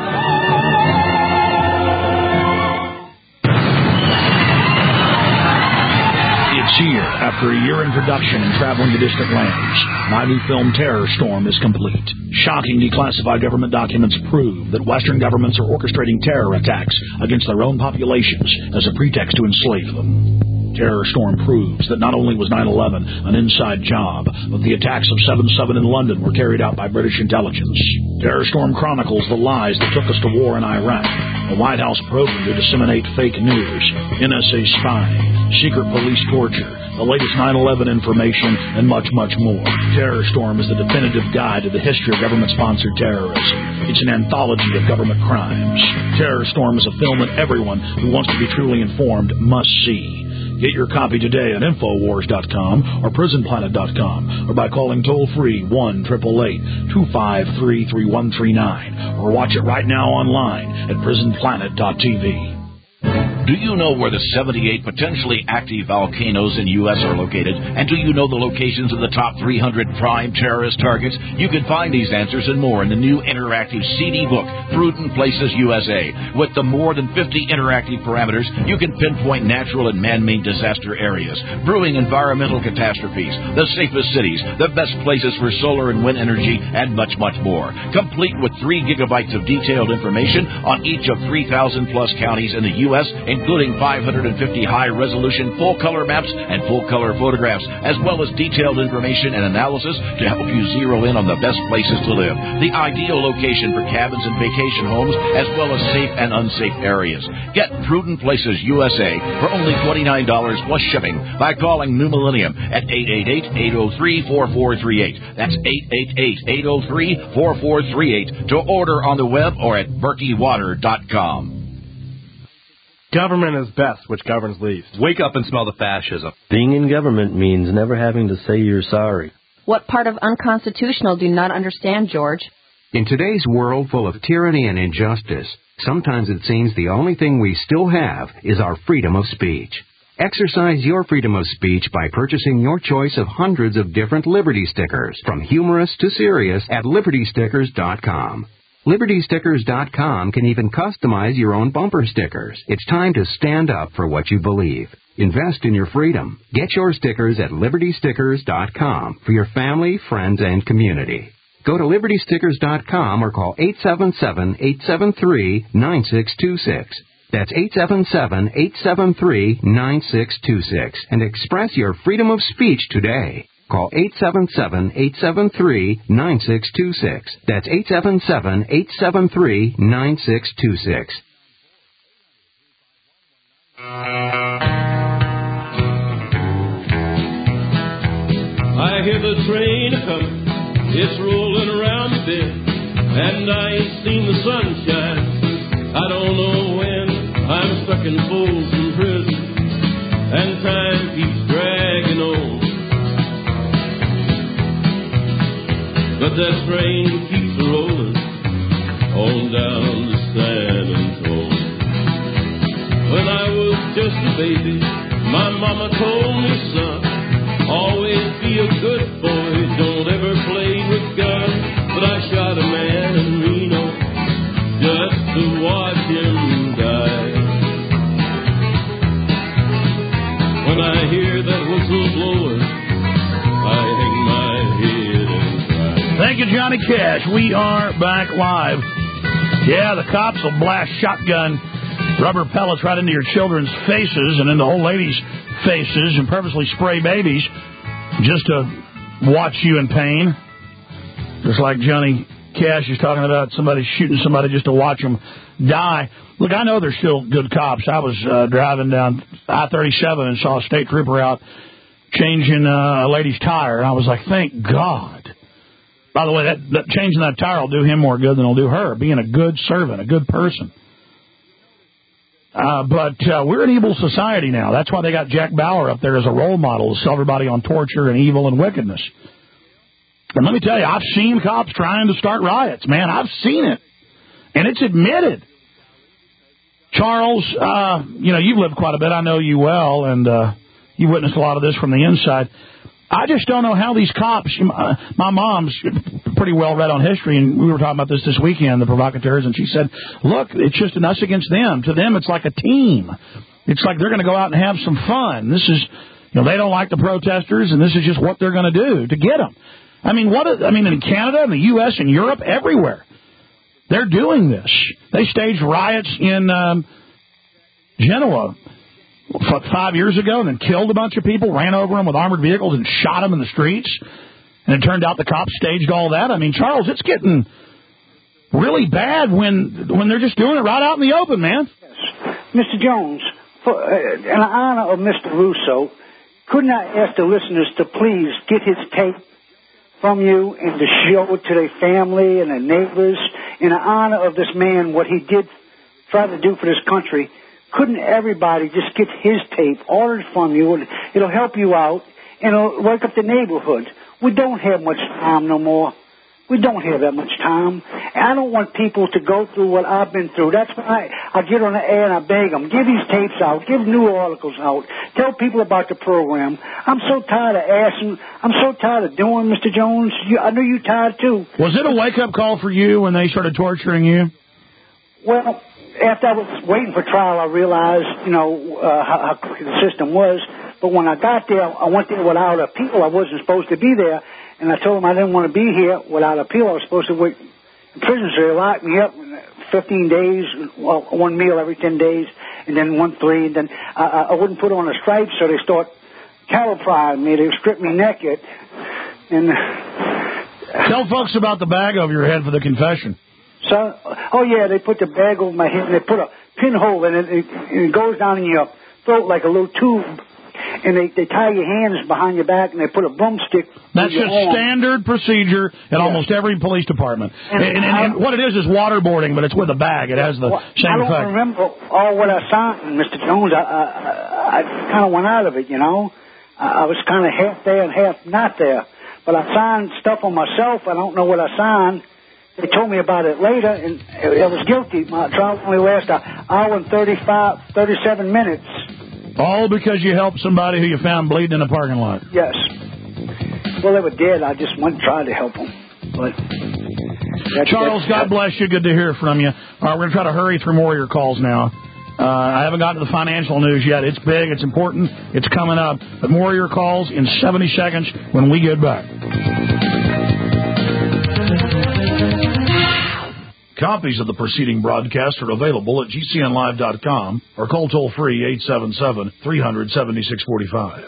It's here. After a year in production and traveling to distant lands, my new film Terror Storm is complete. Shocking declassified government documents prove that Western governments are orchestrating terror attacks against their own populations as a pretext to enslave them. Terror Storm proves that not only was 9/11 an inside job, but the attacks of 7/7 in London were carried out by British intelligence. Terror Storm chronicles the lies that took us to war in Iraq, a White House program to disseminate fake news, NSA spying, secret police torture, the latest 9/11 information, and much, much more. Terror Storm is the definitive guide to the history of government-sponsored terrorism. It's an anthology of government crimes. Terror Storm is a film that everyone who wants to be truly informed must see. Get your copy today at Infowars.com or PrisonPlanet.com or by calling toll-free 1-888-253-3139 or watch it right now online at PrisonPlanet.tv. Do you know where the 78 potentially active volcanoes in U.S. are located? And do you know the locations of the top 300 prime terrorist targets? You can find these answers and more in the new interactive CD book, Prudent Places USA. With the more than 50 interactive parameters, you can pinpoint natural and man-made disaster areas, brewing environmental catastrophes, the safest cities, the best places for solar and wind energy, and much, much more. Complete with 3 gigabytes of detailed information on each of 3,000-plus counties in the U.S., including 550 high-resolution full-color maps and full-color photographs, as well as detailed information and analysis to help you zero in on the best places to live, the ideal location for cabins and vacation homes, as well as safe and unsafe areas. Get Prudent Places USA for only $29 plus shipping by calling New Millennium at 888-803-4438. That's 888-803-4438 to order on the web or at BerkeyWater.com. Government is best, which governs least. Wake up and smell the fascism. Being in government means never having to say you're sorry. What part of unconstitutional do you not understand, George? In today's world full of tyranny and injustice, sometimes it seems the only thing we still have is our freedom of speech. Exercise your freedom of speech by purchasing your choice of hundreds of different Liberty stickers, from humorous to serious, at LibertyStickers.com. LibertyStickers.com can even customize your own bumper stickers. It's time to stand up for what you believe. Invest in your freedom. Get your stickers at LibertyStickers.com for your family, friends, and community. Go to LibertyStickers.com or call 877-873-9626. That's 877-873-9626 and express your freedom of speech today. Call 877-873-9626. That's 877-873-9626. I hear the train coming, it's rolling around me bed, and I ain't seen the sunshine. I don't know when. I'm stuck in Folsom Prison, and time keeps dragging on. But that train keeps rolling around San Antonio. When I was just a baby, my mama told me, son, always be a good boy, don't ever play with guns. But I shot a man in Reno just to watch him die. When I hear that whistle blowing, I hang my head and cry. Thank you, Johnny Cash. We are back live. Yeah, the cops will blast shotgun rubber pellets right into your children's faces and into old ladies' faces and purposely spray babies just to watch you in pain. Just like Johnny Cash is talking about somebody shooting somebody just to watch them die. Look, I know they're still good cops. I was driving down I-37 and saw a state trooper out changing a lady's tire, and I was like, thank God. By the way, that changing that tire will do him more good than it'll do her, being a good servant, a good person. But we're an evil society now. That's why they got Jack Bauer up there as a role model to sell everybody on torture and evil and wickedness. And let me tell you, I've seen cops trying to start riots, man. I've seen it. And it's admitted. Charles, you've lived quite a bit. I know you well, and you witnessed a lot of this from the inside. I just don't know how these cops, my mom's pretty well read on history, and we were talking about this weekend, the provocateurs, and she said, look, it's just an us against them. To them, it's like a team. It's like they're going to go out and have some fun. This is, they don't like the protesters, and this is just what they're going to do to get them. I mean, in Canada, in the U.S., in Europe, everywhere, they're doing this. They staged riots in Genoa 5 years ago and then killed a bunch of people, ran over them with armored vehicles and shot them in the streets. And it turned out the cops staged all that. I mean, Charles, it's getting really bad when they're just doing it right out in the open, man. Yes. Mr. Jones, in honor of Mr. Russo, couldn't I ask the listeners to please get his tape from you and to show it to their family and their neighbors in honor of this man, what he did try to do for this country? Couldn't everybody just get his tape ordered from you? It'll help you out, and it'll wake up the neighborhood. We don't have much time no more. We don't have that much time. And I don't want people to go through what I've been through. That's why I get on the air and I beg them, give these tapes out, give new articles out, tell people about the program. I'm so tired of asking. I'm so tired of doing, Mr. Jones. I know you're tired, too. Was it a wake-up call for you when they started torturing you? Well, after I was waiting for trial, I realized, how crooked the system was. But when I got there, I went there without appeal. I wasn't supposed to be there. And I told them I didn't want to be here without appeal. I was supposed to wait in prison, so they locked me up 15 days, well, one meal every 10 days, and then 1 3. And then I wouldn't put on a stripe, so they start cattle prying me. They stripped me naked. And tell folks about the bag over your head for the confession. So, they put the bag over my head, and they put a pinhole in it, and it goes down in your throat like a little tube, and they tie your hands behind your back, and they put a broomstick. That's a standard procedure in almost every police department. And what it is waterboarding, but it's with a bag. It has the same effect. I don't remember all what I signed, Mr. Jones. I kind of went out of it, I was kind of half there and half not there. But I signed stuff on myself. I don't know what I signed. They told me about it later, and I was guilty. My trial only lasted an hour and 37 minutes. All because you helped somebody who you found bleeding in a parking lot. Yes. Well, they were dead. I just went and tried to help them. But Charles, God bless you. Good to hear from you. All right, we're going to try to hurry through more of your calls now. I haven't gotten to the financial news yet. It's big. It's important. It's coming up. But more of your calls in 70 seconds when we get back. Copies of the preceding broadcast are available at GCNlive.com or call toll-free 877-300-7645.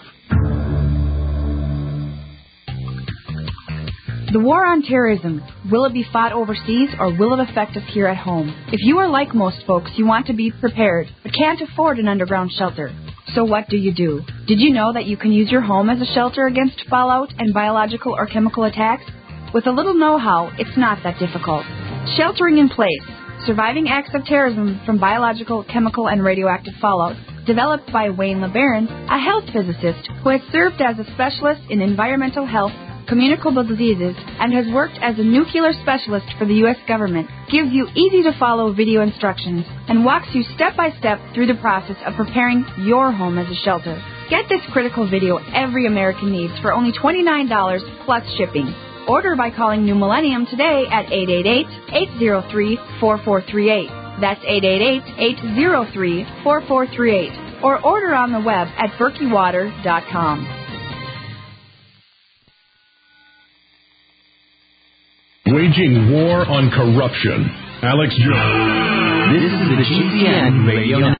The war on terrorism, will it be fought overseas or will it affect us here at home? If you are like most folks, you want to be prepared but can't afford an underground shelter. So what do? Did you know that you can use your home as a shelter against fallout and biological or chemical attacks? With a little know-how, it's not that difficult. Sheltering in Place, Surviving Acts of Terrorism from Biological, Chemical, and Radioactive Fallout, developed by Wayne LeBaron, a health physicist who has served as a specialist in environmental health, communicable diseases and has worked as a nuclear specialist for the U.S. government, gives you easy-to-follow video instructions and walks you step by step through the process of preparing your home as a shelter. Get this critical video every American needs for only $29 plus shipping. Order by calling New Millennium today at 888-803-4438. That's 888-803-4438. Or order on the web at berkeywater.com. Waging war on corruption. Alex Jones. This is the GCN Radio